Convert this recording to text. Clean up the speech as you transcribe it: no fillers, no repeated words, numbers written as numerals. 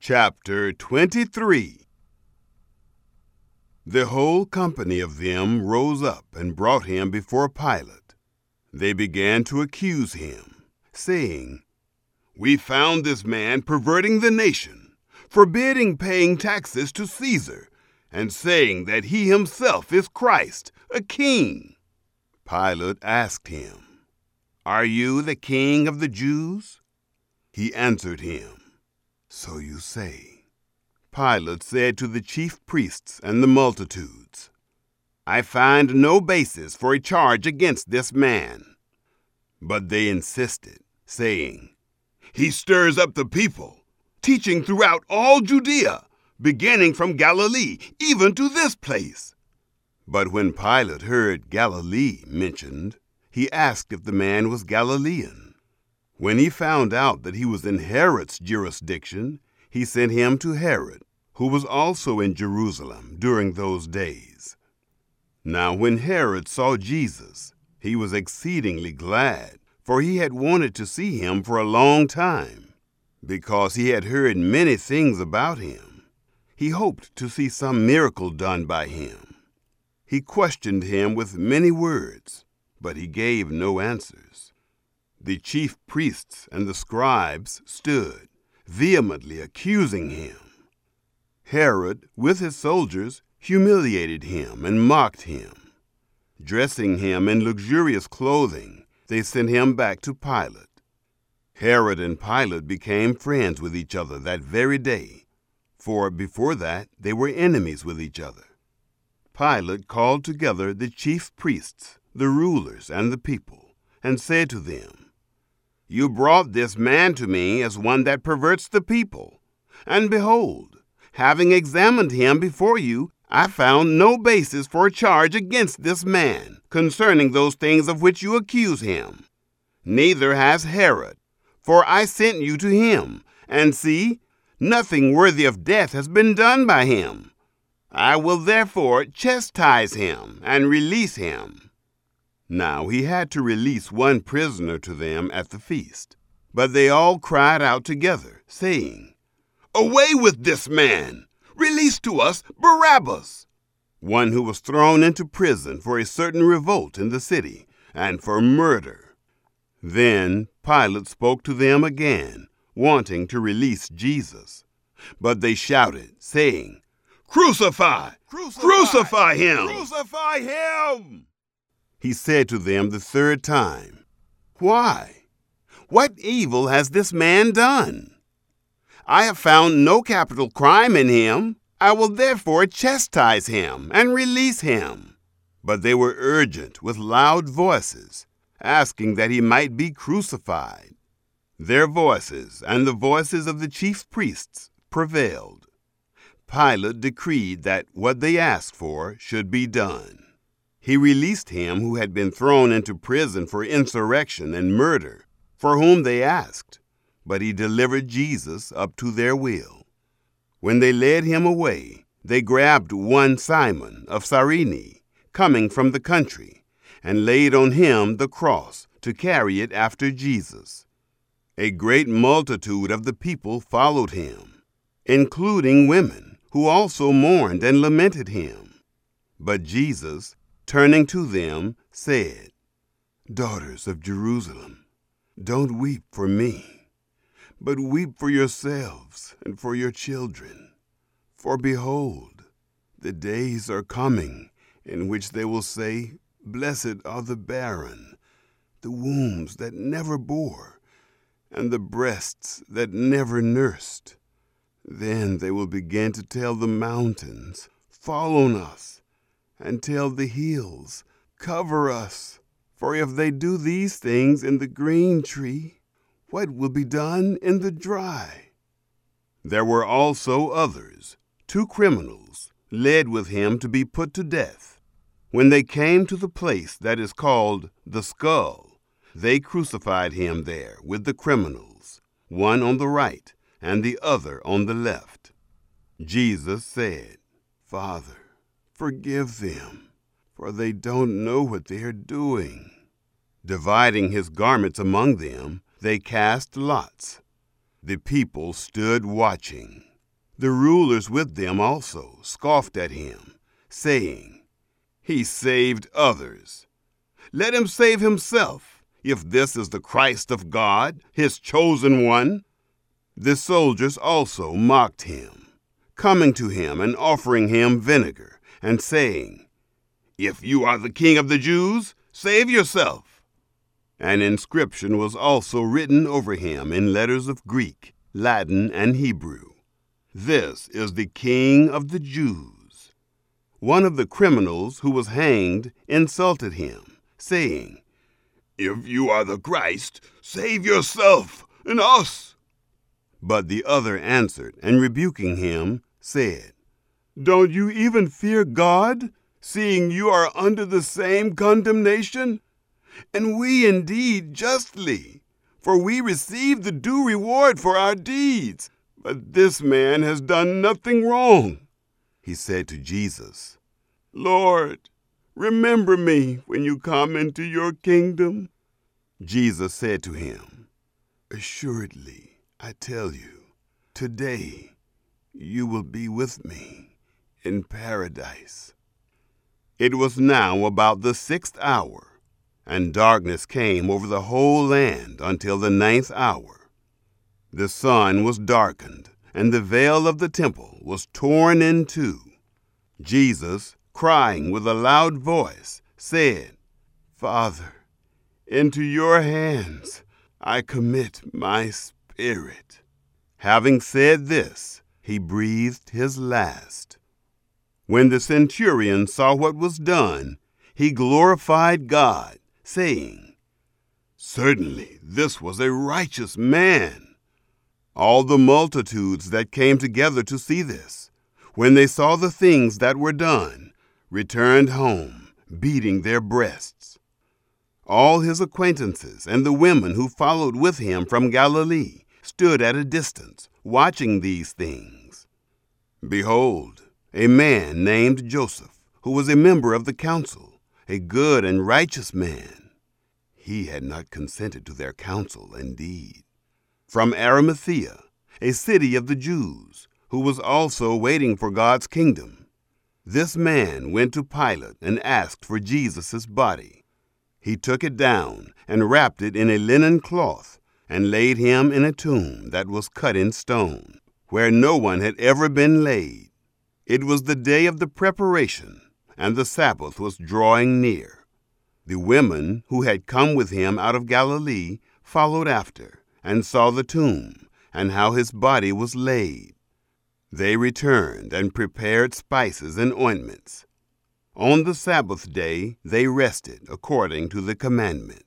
Chapter 23. The whole company of them rose up and brought him before Pilate. They began to accuse him, saying, "We found this man perverting the nation, forbidding paying taxes to Caesar, and saying that he himself is Christ, a king." Pilate asked him, "Are you the king of the Jews?" He answered him, "So you say." Pilate said to the chief priests and the multitudes, "I find no basis for a charge against this man." But they insisted, saying, "He stirs up the people, teaching throughout all Judea, beginning from Galilee, even to this place." But when Pilate heard Galilee mentioned, he asked if the man was Galilean. When he found out that he was in Herod's jurisdiction, he sent him to Herod, who was also in Jerusalem during those days. Now when Herod saw Jesus, he was exceedingly glad, for he had wanted to see him for a long time, because he had heard many things about him. He hoped to see some miracle done by him. He questioned him with many words, but he gave no answers. The chief priests and the scribes stood, vehemently accusing him. Herod, with his soldiers, humiliated him and mocked him. Dressing him in luxurious clothing, they sent him back to Pilate. Herod and Pilate became friends with each other that very day, for before that they were enemies with each other. Pilate called together the chief priests, the rulers, and the people, and said to them, "You brought this man to me as one that perverts the people. And behold, having examined him before you, I found no basis for a charge against this man concerning those things of which you accuse him. Neither has Herod, for I sent you to him, and see, nothing worthy of death has been done by him. I will therefore chastise him and release him." Now he had to release one prisoner to them at the feast. But they all cried out together, saying, "Away with this man! Release to us Barabbas!" One who was thrown into prison for a certain revolt in the city, and for murder. Then Pilate spoke to them again, wanting to release Jesus. But they shouted, saying, "Crucify! Crucify him! Crucify him!" He said to them the third time, "Why? What evil has this man done? I have found no capital crime in him. I will therefore chastise him and release him." But they were urgent with loud voices, asking that he might be crucified. Their voices and the voices of the chief priests prevailed. Pilate decreed that what they asked for should be done. He released him who had been thrown into prison for insurrection and murder, for whom they asked, but he delivered Jesus up to their will. When they led him away, they grabbed one Simon of Cyrene, coming from the country, and laid on him the cross to carry it after Jesus. A great multitude of the people followed him, including women, who also mourned and lamented him. But Jesus, turning to them, said, "Daughters of Jerusalem, don't weep for me, but weep for yourselves and for your children. For behold, the days are coming in which they will say, 'Blessed are the barren, the wombs that never bore, and the breasts that never nursed.' Then they will begin to tell the mountains, 'Fall on us,' and tell the hills, 'Cover us.' For if they do these things in the green tree, what will be done in the dry?" There were also others, 2 criminals, led with him to be put to death. When they came to the place that is called the Skull, they crucified him there with the criminals, one on the right and the other on the left. Jesus said, "Father, forgive them, for they don't know what they are doing." Dividing his garments among them, they cast lots. The people stood watching. The rulers with them also scoffed at him, saying, "He saved others. Let him save himself, if this is the Christ of God, his chosen one." The soldiers also mocked him, coming to him and offering him vinegar, and saying, "If you are the king of the Jews, save yourself." An inscription was also written over him in letters of Greek, Latin, and Hebrew: "This is the King of the Jews." One of the criminals who was hanged insulted him, saying, "If you are the Christ, save yourself and us." But the other answered, and rebuking him, said, "Don't you even fear God, seeing you are under the same condemnation? And we indeed justly, for we receive the due reward for our deeds. But this man has done nothing wrong." He said to Jesus, "Lord, remember me when you come into your kingdom." Jesus said to him, "Assuredly, I tell you, today you will be with me in paradise." It was now about the 6th hour, and darkness came over the whole land until the 9th hour. The sun was darkened, and the veil of the temple was torn in two. Jesus, crying with a loud voice, said, "Father, into your hands I commit my spirit." Having said this, he breathed his last. When the centurion saw what was done, he glorified God, saying, "Certainly this was a righteous man." All the multitudes that came together to see this, when they saw the things that were done, returned home, beating their breasts. All his acquaintances and the women who followed with him from Galilee stood at a distance, watching these things. Behold, a man named Joseph, who was a member of the council, a good and righteous man. He had not consented to their counsel and deed. From Arimathea, a city of the Jews, who was also waiting for God's kingdom. This man went to Pilate and asked for Jesus' body. He took it down and wrapped it in a linen cloth and laid him in a tomb that was cut in stone, where no one had ever been laid. It was the day of the preparation, and the Sabbath was drawing near. The women who had come with him out of Galilee followed after, and saw the tomb, and how his body was laid. They returned and prepared spices and ointments. On the Sabbath day they rested according to the commandment.